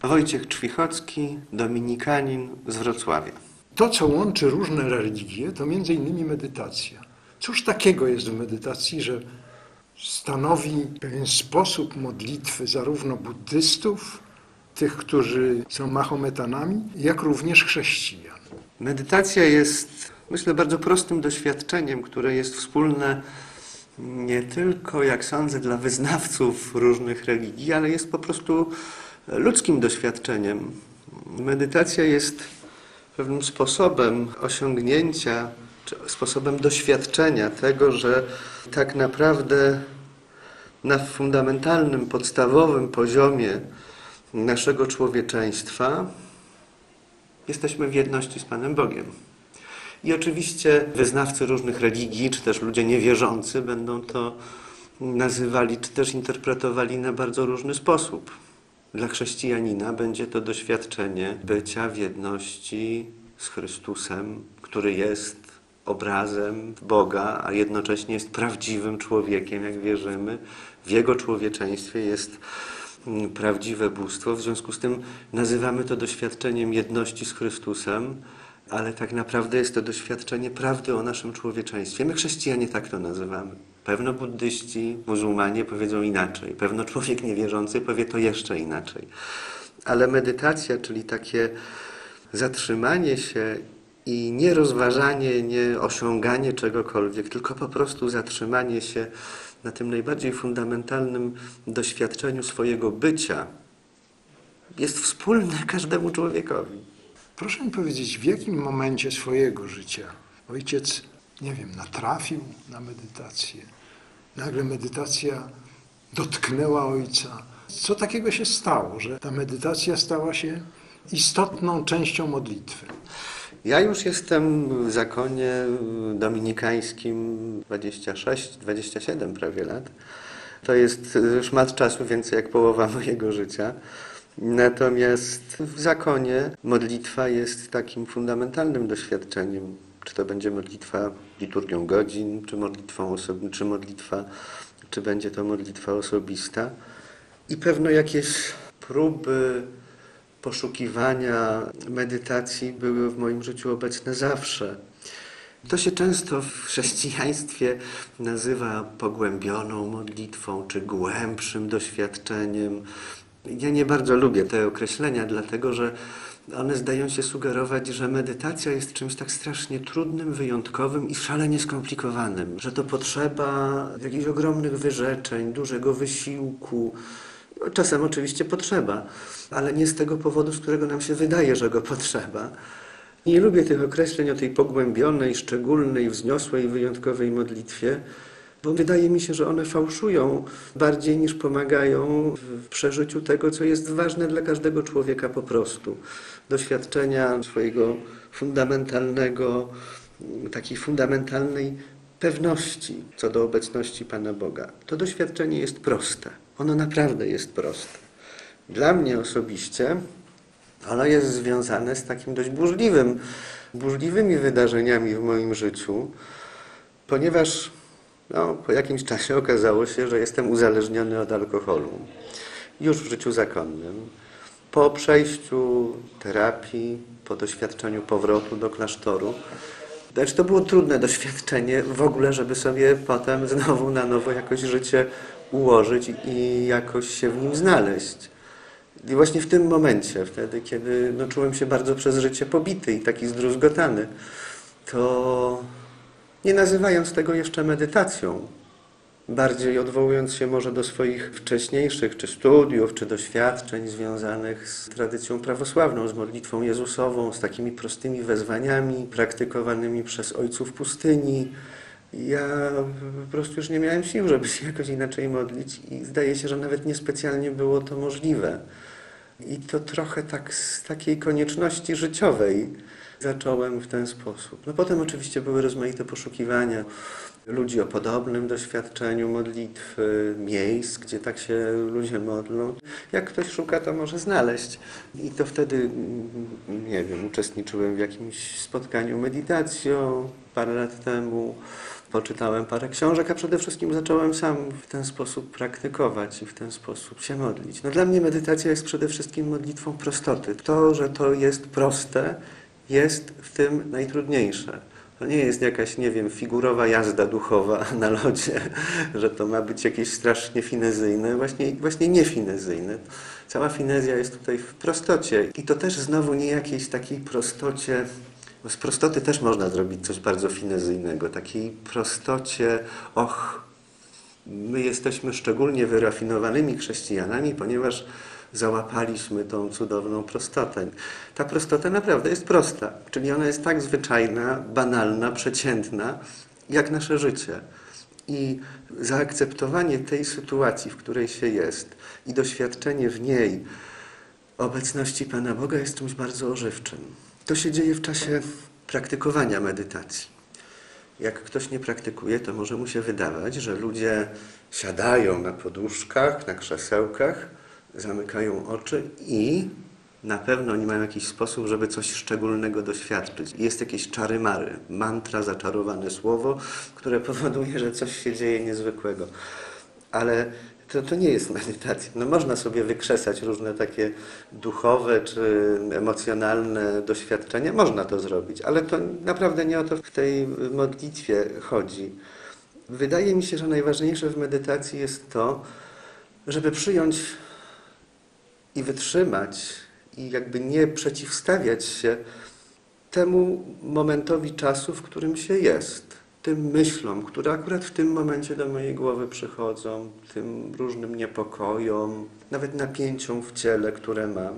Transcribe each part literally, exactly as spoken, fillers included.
Wojciech Czwichocki, dominikanin z Wrocławia. To, co łączy różne religie, to między innymi medytacja. Cóż takiego jest w medytacji, że stanowi pewien sposób modlitwy zarówno buddystów, tych, którzy są Mahometanami, jak również chrześcijan? Medytacja jest, myślę, bardzo prostym doświadczeniem, które jest wspólne nie tylko, jak sądzę, dla wyznawców różnych religii, ale jest po prostu ludzkim doświadczeniem. Medytacja jest pewnym sposobem osiągnięcia, czy sposobem doświadczenia tego, że tak naprawdę na fundamentalnym, podstawowym poziomie naszego człowieczeństwa jesteśmy w jedności z Panem Bogiem. I oczywiście wyznawcy różnych religii, czy też ludzie niewierzący będą to nazywali, czy też interpretowali na bardzo różny sposób. Dla chrześcijanina będzie to doświadczenie bycia w jedności z Chrystusem, który jest obrazem Boga, a jednocześnie jest prawdziwym człowiekiem, jak wierzymy. W Jego człowieczeństwie jest prawdziwe bóstwo. W związku z tym nazywamy to doświadczeniem jedności z Chrystusem, ale tak naprawdę jest to doświadczenie prawdy o naszym człowieczeństwie. My chrześcijanie tak to nazywamy. Pewno buddyści, muzułmanie powiedzą inaczej. Pewno człowiek niewierzący powie to jeszcze inaczej. Ale medytacja, czyli takie zatrzymanie się i nie rozważanie, nie osiąganie czegokolwiek, tylko po prostu zatrzymanie się na tym najbardziej fundamentalnym doświadczeniu swojego bycia, jest wspólne każdemu człowiekowi. Proszę mi powiedzieć, w jakim momencie swojego życia ojciec, nie wiem, natrafił na medytację? Nagle medytacja dotknęła ojca. Co takiego się stało, że ta medytacja stała się istotną częścią modlitwy? Ja już jestem w zakonie dominikańskim dwadzieścia sześć, dwadzieścia siedem prawie lat. To jest szmat czasu, więcej jak połowa mojego życia. Natomiast w zakonie modlitwa jest takim fundamentalnym doświadczeniem. Czy to będzie modlitwa liturgią godzin, czy modlitwą osobistą, czy modlitwa, czy będzie to modlitwa osobista. I pewno jakieś próby poszukiwania medytacji były w moim życiu obecne zawsze. To się często w chrześcijaństwie nazywa pogłębioną modlitwą, czy głębszym doświadczeniem. Ja nie bardzo lubię te określenia, dlatego że one zdają się sugerować, że medytacja jest czymś tak strasznie trudnym, wyjątkowym i szalenie skomplikowanym, że to potrzeba jakichś ogromnych wyrzeczeń, dużego wysiłku. Czasem oczywiście potrzeba, ale nie z tego powodu, z którego nam się wydaje, że go potrzeba. Nie lubię tych określeń o tej pogłębionej, szczególnej, wzniosłej, wyjątkowej modlitwie, bo wydaje mi się, że one fałszują bardziej niż pomagają w przeżyciu tego, co jest ważne dla każdego człowieka po prostu. Doświadczenia swojego fundamentalnego, takiej fundamentalnej pewności co do obecności Pana Boga. To doświadczenie jest proste. Ono naprawdę jest proste. Dla mnie osobiście ono jest związane z takim dość burzliwym, burzliwymi wydarzeniami w moim życiu, ponieważ no, po jakimś czasie okazało się, że jestem uzależniony od alkoholu. Już w życiu zakonnym. Po przejściu terapii, po doświadczeniu powrotu do klasztoru, znaczy to było trudne doświadczenie w ogóle, żeby sobie potem znowu na nowo jakoś życie ułożyć i jakoś się w nim znaleźć. I właśnie w tym momencie, wtedy, kiedy no, czułem się bardzo przez życie pobity i taki zdruzgotany, to nie nazywając tego jeszcze medytacją, bardziej odwołując się może do swoich wcześniejszych czy studiów, czy doświadczeń związanych z tradycją prawosławną, z modlitwą Jezusową, z takimi prostymi wezwaniami praktykowanymi przez ojców pustyni, ja po prostu już nie miałem sił, żeby się jakoś inaczej modlić i zdaje się, że nawet niespecjalnie było to możliwe. I to trochę tak z takiej konieczności życiowej zacząłem w ten sposób. No potem oczywiście były rozmaite poszukiwania ludzi o podobnym doświadczeniu modlitwy, miejsc, gdzie tak się ludzie modlą. Jak ktoś szuka, to może znaleźć. I to wtedy, nie wiem, uczestniczyłem w jakimś spotkaniu medytacją parę lat temu. poczytałem parę książek, a przede wszystkim zacząłem sam w ten sposób praktykować i w ten sposób się modlić. No dla mnie medytacja jest przede wszystkim modlitwą prostoty. To, że to jest proste, jest w tym najtrudniejsze. To nie jest jakaś, nie wiem, figurowa jazda duchowa na lodzie, że to ma być jakieś strasznie finezyjne, właśnie, właśnie nie finezyjne. Cała finezja jest tutaj w prostocie i to też znowu nie jakiejś takiej prostocie, bo z prostoty też można zrobić coś bardzo finezyjnego, takiej prostocie, och, my jesteśmy szczególnie wyrafinowanymi chrześcijanami, ponieważ załapaliśmy tą cudowną prostotę. Ta prostota naprawdę jest prosta, czyli ona jest tak zwyczajna, banalna, przeciętna, jak nasze życie. I zaakceptowanie tej sytuacji, w której się jest i doświadczenie w niej obecności Pana Boga jest czymś bardzo ożywczym. To się dzieje w czasie praktykowania medytacji. Jak ktoś nie praktykuje, to może mu się wydawać, że ludzie siadają na poduszkach, na krzesełkach, zamykają oczy i na pewno oni mają jakiś sposób, żeby coś szczególnego doświadczyć. Jest jakieś czary-mary, mantra, zaczarowane słowo, które powoduje, że coś się dzieje niezwykłego. Ale to, to nie jest medytacja. No można sobie wykrzesać różne takie duchowe czy emocjonalne doświadczenia. Można to zrobić, ale to naprawdę nie o to w tej modlitwie chodzi. Wydaje mi się, że najważniejsze w medytacji jest to, żeby przyjąć i wytrzymać i jakby nie przeciwstawiać się temu momentowi czasu, w którym się jest. Tym myślom, które akurat w tym momencie do mojej głowy przychodzą, tym różnym niepokojom, nawet napięciom w ciele, które mam.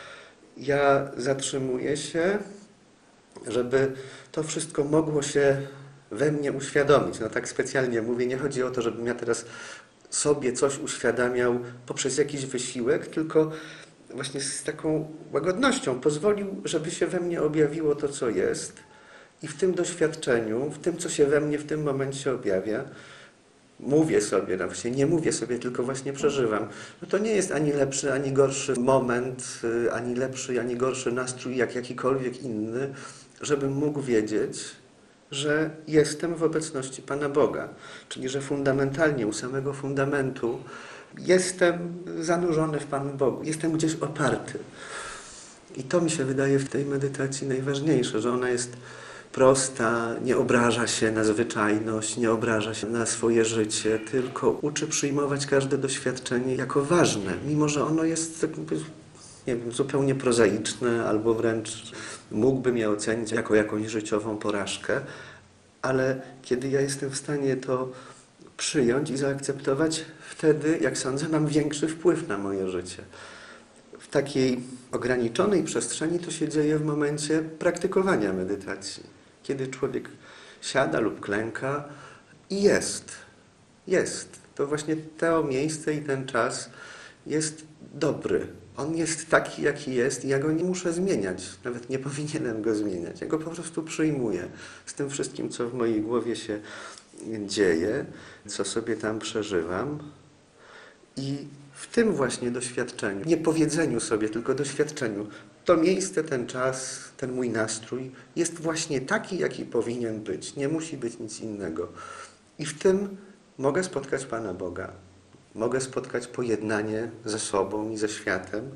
Ja zatrzymuję się, żeby to wszystko mogło się we mnie uświadomić. No tak specjalnie mówię, nie chodzi o to, żebym ja teraz sobie coś uświadamiał poprzez jakiś wysiłek, tylko właśnie z taką łagodnością pozwolił, żeby się we mnie objawiło to, co jest. I w tym doświadczeniu, w tym, co się we mnie w tym momencie objawia, mówię sobie, no właśnie nie mówię sobie, tylko właśnie przeżywam. No to nie jest ani lepszy, ani gorszy moment, ani lepszy, ani gorszy nastrój, jak jakikolwiek inny, żebym mógł wiedzieć, że jestem w obecności Pana Boga. Czyli, że fundamentalnie, u samego fundamentu jestem zanurzony w Panu Bogu, jestem gdzieś oparty. I to mi się wydaje w tej medytacji najważniejsze, że ona jest prosta, nie obraża się na zwyczajność, nie obraża się na swoje życie, tylko uczy przyjmować każde doświadczenie jako ważne, mimo że ono jest nie wiem, zupełnie prozaiczne, albo wręcz mógłbym je ocenić jako jakąś życiową porażkę, ale kiedy ja jestem w stanie to przyjąć i zaakceptować, wtedy, jak sądzę, mam większy wpływ na moje życie. W takiej ograniczonej przestrzeni to się dzieje w momencie praktykowania medytacji. Kiedy człowiek siada lub klęka i jest. Jest. To właśnie to miejsce i ten czas jest dobry. On jest taki, jaki jest i ja go nie muszę zmieniać. Nawet nie powinienem go zmieniać. Ja go po prostu przyjmuję z tym wszystkim, co w mojej głowie się dzieje, co sobie tam przeżywam. I w tym właśnie doświadczeniu, nie powiedzeniu sobie, tylko doświadczeniu, to miejsce, ten czas, ten mój nastrój jest właśnie taki, jaki powinien być. Nie musi być nic innego. I w tym mogę spotkać Pana Boga. Mogę spotkać pojednanie ze sobą i ze światem.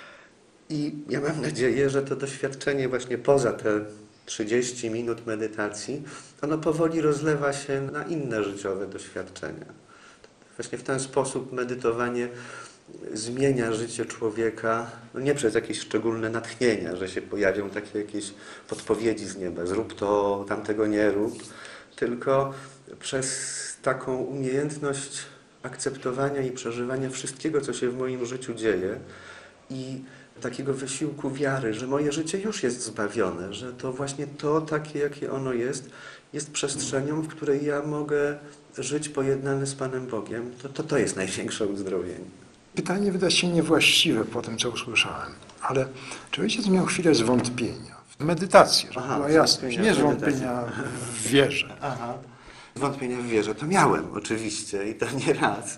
I ja mam nadzieję, że to doświadczenie właśnie poza te trzydzieści minut medytacji, ono powoli rozlewa się na inne życiowe doświadczenia. Właśnie w ten sposób medytowanie zmienia życie człowieka, no nie przez jakieś szczególne natchnienia, że się pojawią takie jakieś podpowiedzi z nieba, zrób to, tamtego nie rób, tylko przez taką umiejętność akceptowania i przeżywania wszystkiego, co się w moim życiu dzieje i takiego wysiłku wiary, że moje życie już jest zbawione, że to właśnie to takie, jakie ono jest, jest przestrzenią, w której ja mogę żyć pojednany z Panem Bogiem. To to, to jest największe uzdrowienie. Pytanie wyda się niewłaściwe po tym, co usłyszałem, ale czy ojciec miał chwilę zwątpienia w medytacji, żeby Aha, była jasność, nie zwątpienia w wierze? Aha. Zwątpienia w wierze to miałem oczywiście i to nie raz.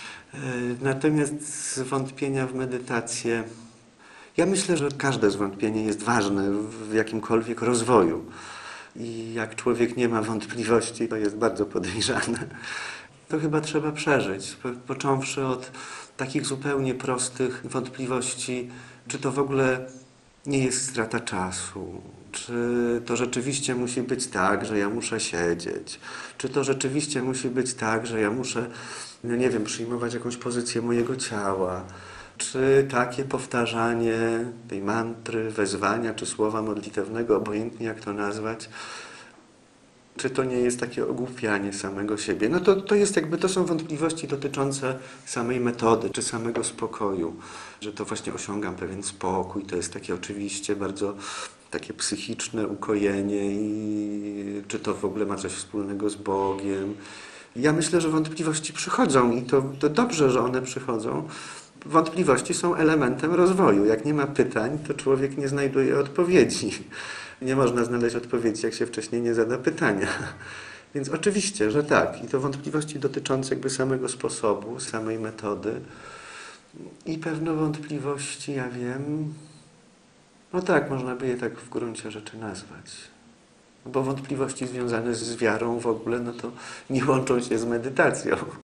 Natomiast zwątpienia w medytację, ja myślę, że każde zwątpienie jest ważne w jakimkolwiek rozwoju. I jak człowiek nie ma wątpliwości, to jest bardzo podejrzane. To chyba trzeba przeżyć, po, począwszy od takich zupełnie prostych wątpliwości, czy to w ogóle nie jest strata czasu, czy to rzeczywiście musi być tak, że ja muszę siedzieć, czy to rzeczywiście musi być tak, że ja muszę, no nie wiem, przyjmować jakąś pozycję mojego ciała, czy takie powtarzanie tej mantry, wezwania, czy słowa modlitewnego, obojętnie jak to nazwać, czy to nie jest takie ogłupianie samego siebie? No to, to jest jakby, to są wątpliwości dotyczące samej metody, czy samego spokoju, że to właśnie osiągam pewien spokój, to jest takie oczywiście bardzo takie psychiczne ukojenie i czy to w ogóle ma coś wspólnego z Bogiem. Ja myślę, że wątpliwości przychodzą i to, to dobrze, że one przychodzą. Wątpliwości są elementem rozwoju. Jak nie ma pytań, to człowiek nie znajduje odpowiedzi. Nie można znaleźć odpowiedzi, jak się wcześniej nie zada pytania. Więc oczywiście, że tak. I to wątpliwości dotyczące jakby samego sposobu, samej metody. I pewne wątpliwości, ja wiem, no tak, można by je tak w gruncie rzeczy nazwać. Bo wątpliwości związane z wiarą w ogóle, no to nie łączą się z medytacją.